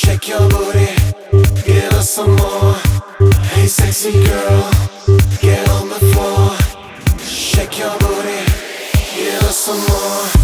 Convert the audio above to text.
Shake your booty, give us some more. Hey sexy girl, get on the floor. Shake your booty, give us some more.